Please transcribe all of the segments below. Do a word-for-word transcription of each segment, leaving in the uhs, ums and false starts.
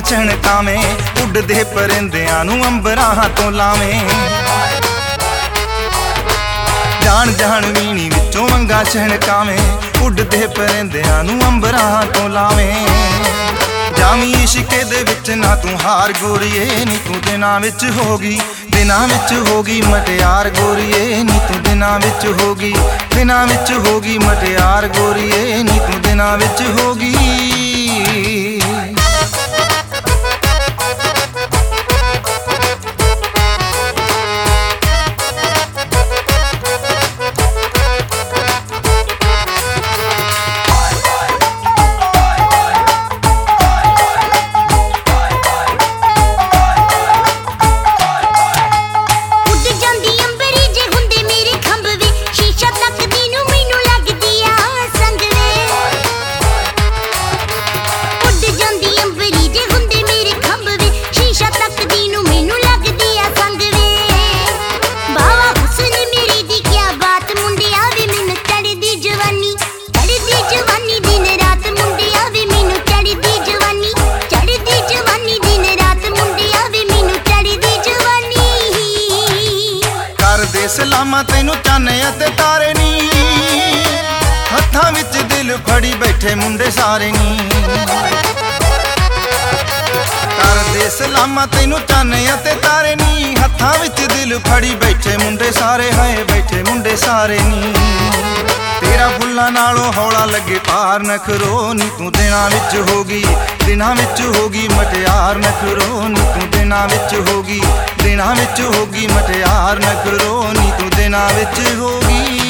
ਛਣਕਾਵੇਂ, ਉੱਡਦੇ ਪਰਿੰਦਿਆਂ ਨੂੰ ਅੰਬਰਾਂ ਤੋਂ ਲਾਵੇਂ। ਜਾਣ ਜਾਣ ਵੀਣੀ ਵਿੱਚੋਂ ਵੰਗਾਂ ਛਣਕਾਵੇਂ, ਉੱਡਦੇ ਪਰਿੰਦਿਆਂ ਨੂੰ ਅੰਬਰਾਂ ਤੋਂ ਲਾਵੇਂ। ਜਾਵੀਂ ਇਸ਼ਕੇ ਦੇ ਵਿੱਚ ਨਾ ਤੂੰ ਹਾਰ ਗੋਰੀਏ, ਨੀ ਤੂੰ ਦਿਨਾਂ ਵਿੱਚ ਹੋ ਗਈ, ਦਿਨਾਂ ਵਿੱਚ ਹੋ ਗਈ ਮਟਿਆਰ ਗੋਰੀਏ, ਨੀ ਤੂੰ ਦਿਨਾਂ ਵਿੱਚ ਹੋ ਗਈ, ਦਿਨਾਂ ਵਿੱਚ ਹੋ ਗਈ ਮਟਿਆਰ ਗੋਰੀਏ, ਨੀ ਤੂੰ ਦਿਨਾਂ ਵਿੱਚ ਹੋ ਗਈ। ਸਲਾਮਾਂ ਤੈਨੂੰ ਚਾਨੇ ਅਤੇ ਤਾਰੇ ਨੀ, ਹੱਥਾਂ ਵਿੱਚ ਦਿਲ ਫੜੀ ਬੈਠੇ ਮੁੰਡੇ ਸਾਰੇ ਨੀ। ਕਰਦੇ ਸਲਾਮਾਂ ਤੈਨੂੰ ਚਾਨੇ ਅਤੇ ਤਾਰੇ ਨੀ, ਹੱਥਾਂ ਵਿੱਚ ਦਿਲ ਫੜੀ ਬੈਠੇ ਮੁੰਡੇ ਸਾਰੇ, ਹਾਏ ਬੈਠੇ ਮੁੰਡੇ ਸਾਰੇ ਨੀ। ਤੇਰਾ ਫੁੱਲਾਂ ਨਾਲੋਂ ਹੌਲਾ ਲੱਗੇ ਪਾਰ ਨਖਰੋ, ਨੀ ਤੂੰ ਦਿਨਾਂ ਵਿੱਚ ਹੋ ਗਈ, ਦਿਨਾਂ ਵਿੱਚ ਹੋ ਗਈ ਮਟਿਆਰ ਨਖਰੋ, ਨੀ ਤੂੰ ਦਿਨਾਂ ਵਿੱਚ ਹੋ ਗਈ, ਦਿਨਾਂ ਵਿੱਚ ਹੋ ਗਈ ਮਟਿਆਰ ਨਖਰੋ, ਨੀ ਤੂੰ ਦਿਨਾਂ ਵਿੱਚ ਹੋ ਗਈ।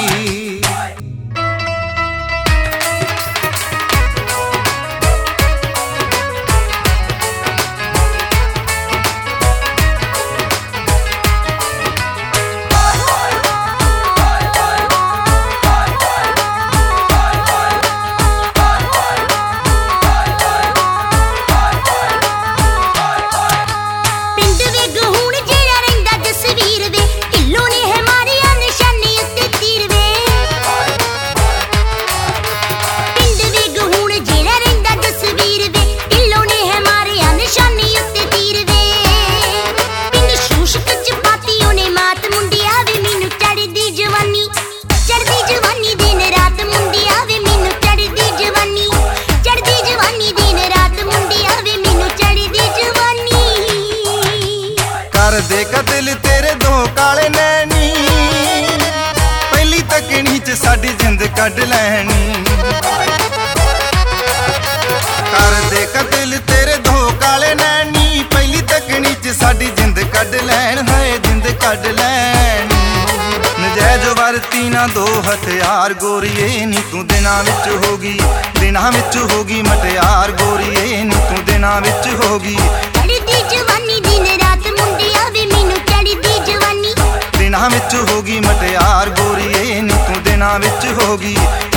ਦੇ ਕਤਲ ਤੇਰੇ ਦੋ ਕਾਲੇ ਨੈਣੀ, ਪਹਿਲੀ ਤੱਕਣੀ ਚ ਸਾਡੀ ਜਿੰਦ ਕੱਢ ਲੈਣੀ। ਕਰ ਦੇ ਕਤਲ ਤੇਰੇ ਦੋ ਕਾਲੇ ਨੈਣੀ, ਪਹਿਲੀ ਤੱਕਣੀ ਚ ਸਾਡੀ ਜਿੰਦ ਕੱਢ ਲੈਣ, ਹਾਏ ਜਿੰਦ ਕੱਢ ਲੈਣ। ਨਜਾਇਜ਼ ਵਰਤੀ ਨਾ ਦੋ ਹਥਿਆਰ ਗੋਰੀਏ, ਨੀ ਤੂੰ ਦਿਨਾਂ ਵਿੱਚ ਹੋ ਗਈ, ਦਿਨਾਂ ਵਿੱਚ ਹੋ ਗਈ ਮਟਿਆਰ ਗੋਰੀਏ, ਨੀ ਤੂੰ ਦਿਨਾਂ ਵਿੱਚ ਹੋ ਗਈ। ਦਿਨਾਂ ਵਿੱਚ ਹੋ ਗਈ ਮਟਿਆਰ ਗੋਰੀਏ, ਨੀ ਤੂੰ ਦਿਨਾਂ ਵਿੱਚ ਹੋ ਗਈ,